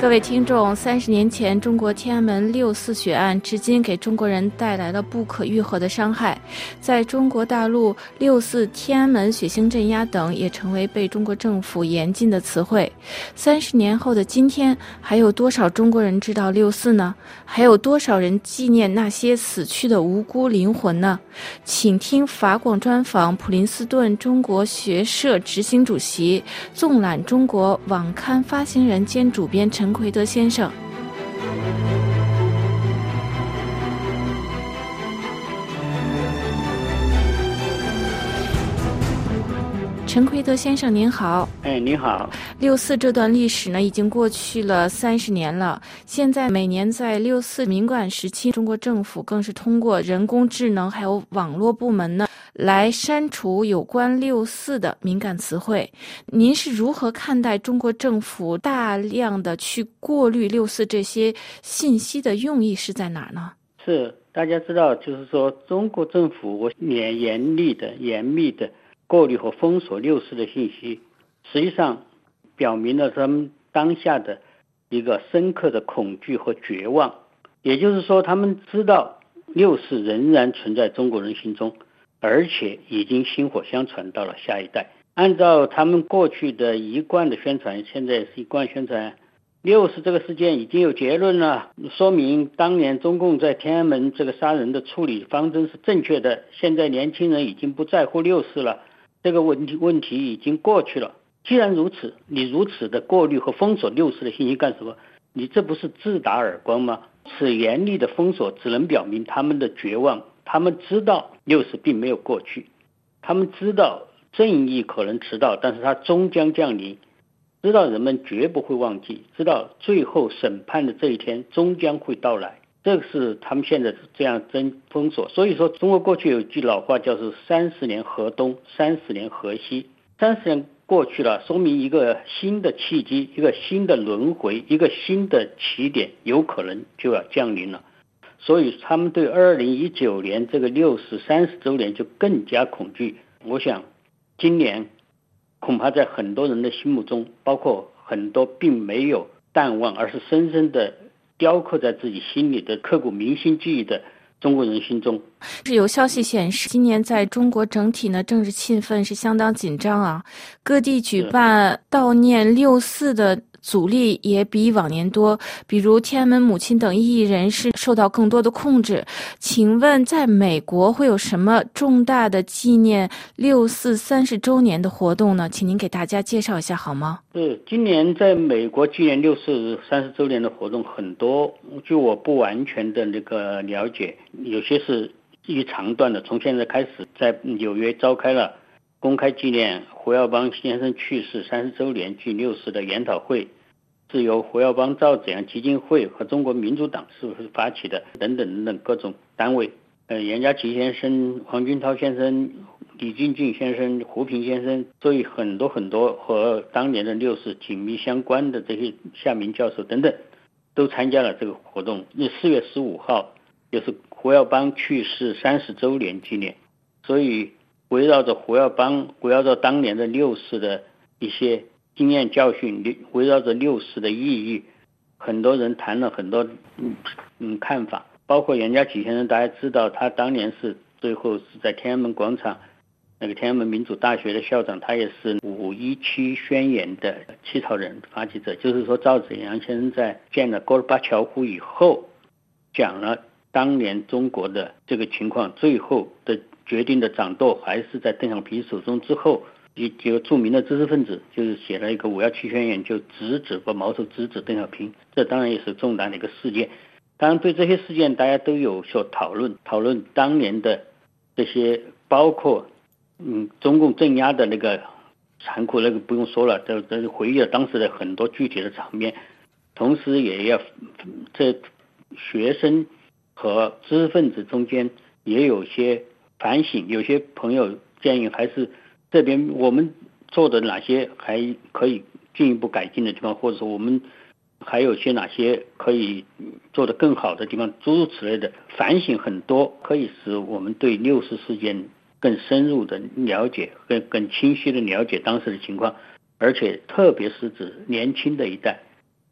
各位听众，30年前中国天安门6·4血案至今给中国人带来了不可愈合的伤害。在中国大陆，6·4天安门血腥镇压等也成为被中国政府严禁的词汇。30年后的今天，还有多少中国人知道6·4呢？还有多少人纪念那些死去的无辜灵魂呢？请听法广专访普林斯顿中国学社执行主席、纵览中国网刊发行人兼主编陈奎德先生。陈奎德先生您好。 你好。 6·4这段历史呢，已经过去了30年了。现在每年在6·4敏感时期，中国政府更是通过人工智能还有网络部门呢，来删除有关6·4的敏感词汇。您是如何看待中国政府大量的去过滤6·4这些信息的用意是在哪儿呢？ 是，大家知道，就是说中国政府严密的过滤和封锁6·4的信息，实际上表明了他们当下的一个深刻的恐惧和绝望。也就是说，他们知道6·4仍然存在中国人心中，而且已经薪火相传到了下一代。按照他们过去的一贯的宣传，现在是一贯宣传6·4这个事件已经有结论了，说明当年中共在天安门这个杀人的处理方针是正确的，现在年轻人已经不在乎6·4了，这个问题已经过去了。既然如此，你如此的过滤和封锁6·4的信息干什么？你这不是自打耳光吗？此严厉的封锁只能表明他们的绝望。他们知道6·4并没有过去，他们知道正义可能迟到，但是它终将降临，知道人们绝不会忘记，知道最后审判的这一天终将会到来。这个是他们现在这样封锁。所以说中国过去有句老话叫做30年河东，30年河西。30年过去了，说明一个新的契机，一个新的轮回，一个新的起点有可能就要降临了。所以他们对2019年这个6·4 30周年就更加恐惧。我想今年恐怕在很多人的心目中，包括很多并没有淡忘，而是深深的雕刻在自己心里的刻骨铭心记忆的中国人心中。 是有消息显示，今年在中国整体呢政治气氛是相当紧张啊，各地举办悼念6·4的阻力也比往年多，比如天安门母亲等异议人士受到更多的控制。请问在美国会有什么重大的纪念6·4 30周年的活动呢？请您给大家介绍一下好吗？ 今年在美国纪念6·4 30周年的活动很多，据我不完全的那个了解，有些是一长段的，从现在开始在纽约召开了公开纪念胡耀邦先生去世30周年暨6·4的研讨会，是由胡耀邦赵紫阳基金会和中国民主党是发起的，等等各种单位。严家祺先生、黄军涛先生、李俊俊先生、胡平先生，所以很多和当年的6·4紧密相关的这些夏明教授等等都参加了这个活动。4月15号就是胡耀邦去世30周年纪念，所以围绕着胡耀邦，围绕着当年的6·4的一些经验教训，围绕着6·4的意义，很多人谈了很多看法。包括严家祺先生，大家知道他当年是最后是在天安门广场那个天安门民主大学的校长，他也是5·17宣言的起草人发起者。就是说赵紫阳先生在见了戈尔巴乔夫以后，讲了当年中国的这个情况，最后的决定的掌舵还是在邓小平手中。之后几个著名的知识分子就是写了一个5·17宣言，就把矛头直指邓小平，这当然也是重大的一个事件。当然对这些事件大家都有所讨论当年的这些，包括中共镇压的那个残酷，那个不用说了，这回忆了当时的很多具体的场面，同时也要这学生和知识分子中间也有些反省，有些朋友建议还是这边我们做的哪些还可以进一步改进的地方，或者说我们还有些哪些可以做得更好的地方，诸如此类的反省很多，可以使我们对6·4事件更深入的了解，更清晰的了解当时的情况，而且特别是指年轻的一代，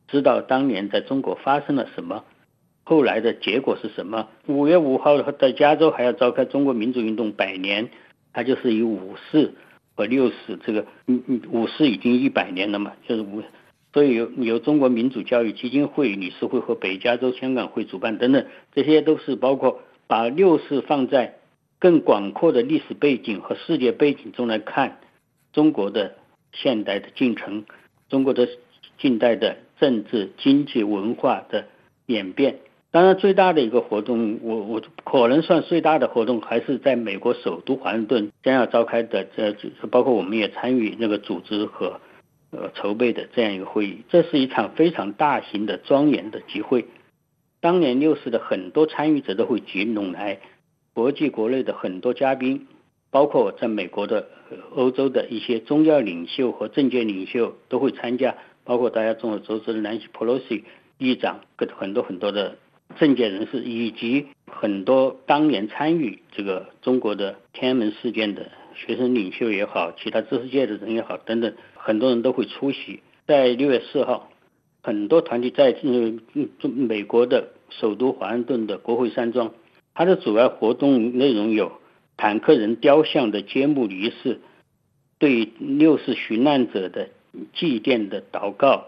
知道当年在中国发生了什么，后来的结果是什么。5月5号在加州还要召开中国民主运动100年，它就是以54和60这个54已经100年了嘛，就是所以由中国民主教育基金会理事会和北加州香港会主办等等，这些都是包括把60放在更广阔的历史背景和世界背景中来看中国的现代的进程，中国的近代的政治经济文化的演变。当然最大的一个活动，我可能算最大的活动还是在美国首都华盛顿将要召开的，包括我们也参与那个组织和筹备的这样一个会议。这是一场非常大型的庄严的集会，当年60的很多参与者都会集拢来，国际国内的很多嘉宾，包括在美国的欧洲的一些宗教领袖和政界领袖都会参加，包括大家众所周知的南希·佩洛西议长，跟很多的政界人士，以及很多当年参与这个中国的天安门事件的学生领袖也好，其他知识界的人也好等等，很多人都会出席。在6月4号，很多团体在美国的首都华盛顿的国会山庄，它的主要活动内容有坦克人雕像的揭幕仪式，对60殉难者的祭奠的祷告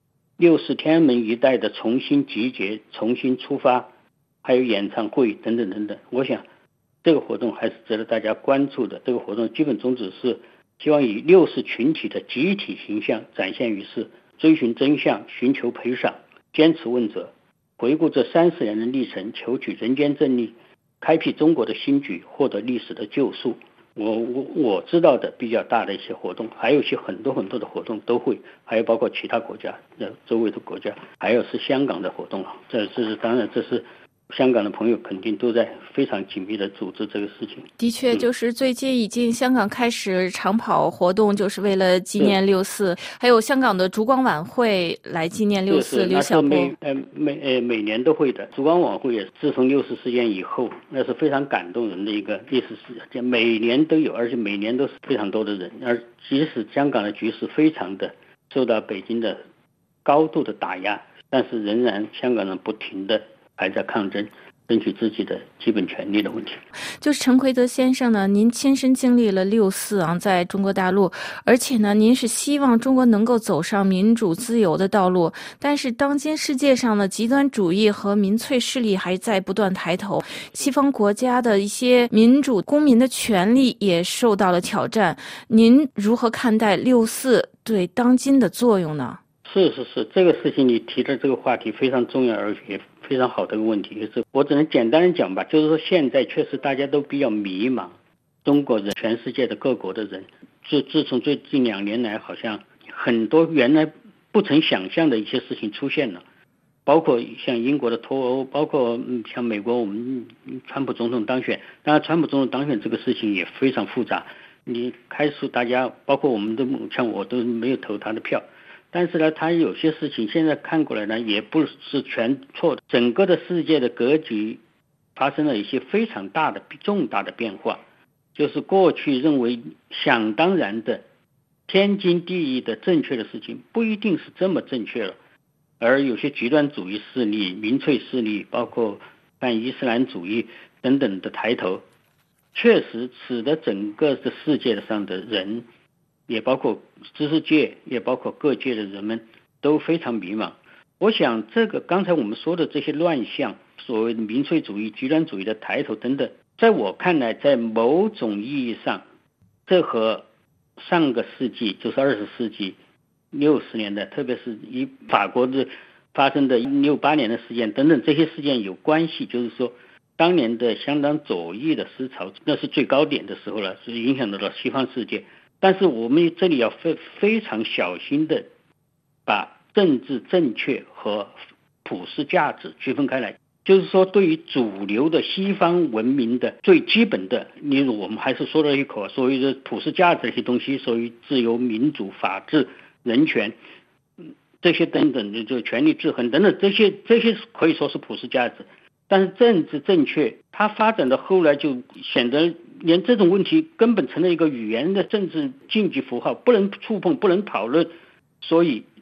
，60天安门一带的重新集结、重新出发，还有演唱会等等等等。我想这个活动还是值得大家关注的。这个活动基本宗旨是希望以60群体的集体形象展现于世，追寻真相，寻求赔偿，坚持问责，回顾这30年的历程，求取人间正义，开辟中国的新局，获得历史的救赎。我知道的比较大的一些活动，还有一些很多的活动都会，还有包括其他国家周围的国家，还有是香港的活动。这是当然，这是香港的朋友肯定都在非常紧密的组织这个事情。 的确，就是最近已经香港开始长跑活动，就是为了纪念6·4，还有香港的烛光晚会来纪念6·4。刘晓波每年都会的，烛光晚会也自从6·4事件以后，那是非常感动人的一个历史事件，每年都有，而且每年都是非常多的人。而即使香港的局势非常的受到北京的高度的打压，但是仍然香港人不停的还在抗争，争取自己的基本权利的问题。 就是陈奎德先生呢，您亲身经历了6·4啊，在中国大陆，而且呢，您是希望中国能够走上民主自由的道路，但是当今世界上的极端主义和民粹势力还在不断抬头，西方国家的一些民主公民的权利也受到了挑战。您如何看待6·4对当今的作用呢？ 是，这个事情你提的这个话题非常重要，而且非常好的一个问题。就是我只能简单的讲吧，就是说现在确实大家都比较迷茫，中国人、全世界的各国的人，自从最近2年来，好像很多原来不曾想象的一些事情出现了，包括像英国的脱欧，包括像美国我们川普总统当选。当然川普总统当选这个事情也非常复杂，你开除大家，包括我们的像我都没有投他的票，但是呢，他有些事情现在看过来呢，也不是全错的。整个的世界的格局发生了一些非常大的重大的变化，就是过去认为想当然的天经地义的正确的事情，不一定是这么正确了。而有些极端主义势力、民粹势力，包括反伊斯兰主义等等的抬头，确实使得整个的世界上的人，也包括知识界，也包括各界的人们都非常迷茫。我想这个刚才我们说的这些乱象，所谓的民粹主义、极端主义的抬头等等，在我看来，在某种意义上，这和上个世纪，就是20世纪60年代，特别是以法国的发生的68年的事件等等这些事件有关系。就是说当年的相当左翼的思潮，那是最高点的时候了，是影响到了西方世界。但是我们这里要非常小心的把政治正确和普世价值区分开来。就是说对于主流的西方文明的最基本的，例如我们还是说了一口所谓的普世价值这些东西，所谓自由、民主、法治、人权这些等等的，就权力制衡等等，这些可以说是普世价值。但是政治正确它发展到后来就显得连这种问题根本成了一个语言的政治禁忌符号，不能触碰，不能讨论。所以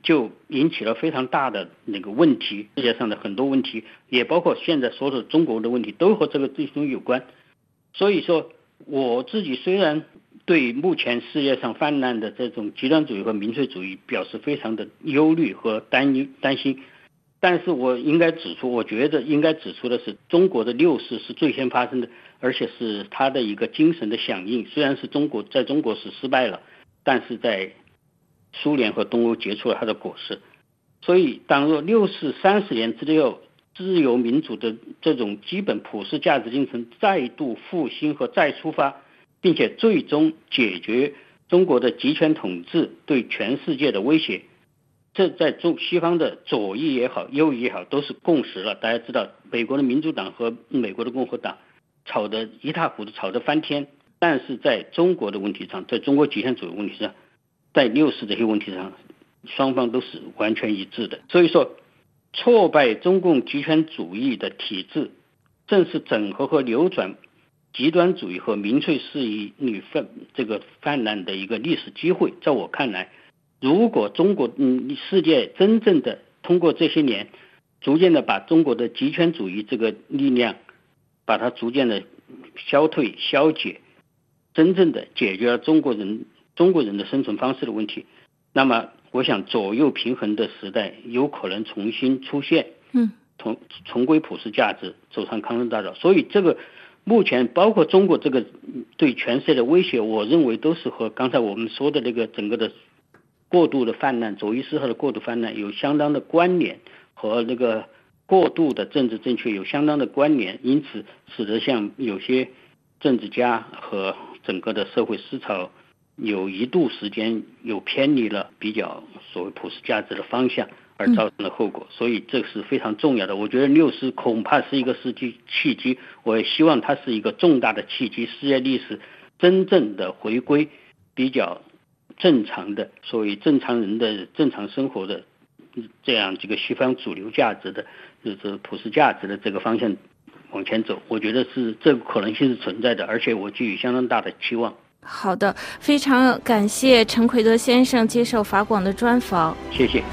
就引起了非常大的那个问题，世界上的很多问题，也包括现在所有中国的问题，都和这个最终有关。所以说我自己虽然对目前世界上泛滥的这种极端主义和民粹主义表示非常的忧虑和担心，但是我觉得应该指出的是，中国的六四是最先发生的，而且是它的一个精神的响应。虽然是在中国是失败了，但是在苏联和东欧结出了它的果实。所以当若六四30年之后，自由民主的这种基本普世价值精神再度复兴和再出发，并且最终解决中国的集权统治对全世界的威胁，这在西方的左翼也好右翼也好都是共识了。大家知道美国的民主党和美国的共和党吵得一塌糊涂，吵得翻天，但是在中国的问题上，在中国极权主义问题上，在六四这些问题上，双方都是完全一致的。所以说挫败中共极权主义的体制，正是整合和扭转极端主义和民粹势力这个泛滥的一个历史机会。在我看来，如果中国世界真正的通过这些年逐渐的把中国的极权主义这个力量把它逐渐的消退消解，真正的解决了中国人的生存方式的问题，那么我想左右平衡的时代有可能重新出现，重归普世价值，走上康庄大道。所以这个目前包括中国这个对全世界的威胁，我认为都是和刚才我们说的那个整个的过度的泛滥，左翼思潮的过度泛滥有相当的关联，和那个过度的政治正确有相当的关联，因此使得像有些政治家和整个的社会思潮有一度时间有偏离了比较所谓普世价值的方向，而造成的后果。所以这是非常重要的。我觉得六四恐怕是一个契机，我也希望它是一个重大的契机，世界历史真正的回归比较正常的所谓正常人的正常生活的这样这个西方主流价值的就是普世价值的这个方向往前走。我觉得是这个可能性是存在的，而且我寄予相当大的期望。 好的，非常感谢陈奎德先生接受法广的专访。 谢谢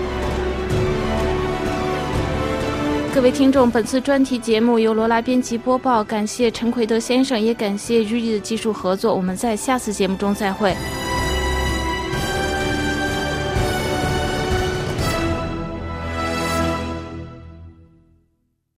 各位听众，本次专题节目由罗拉编辑播报，感谢陈奎德先生，也感谢Rudy的技术合作。我们在下次节目中再会。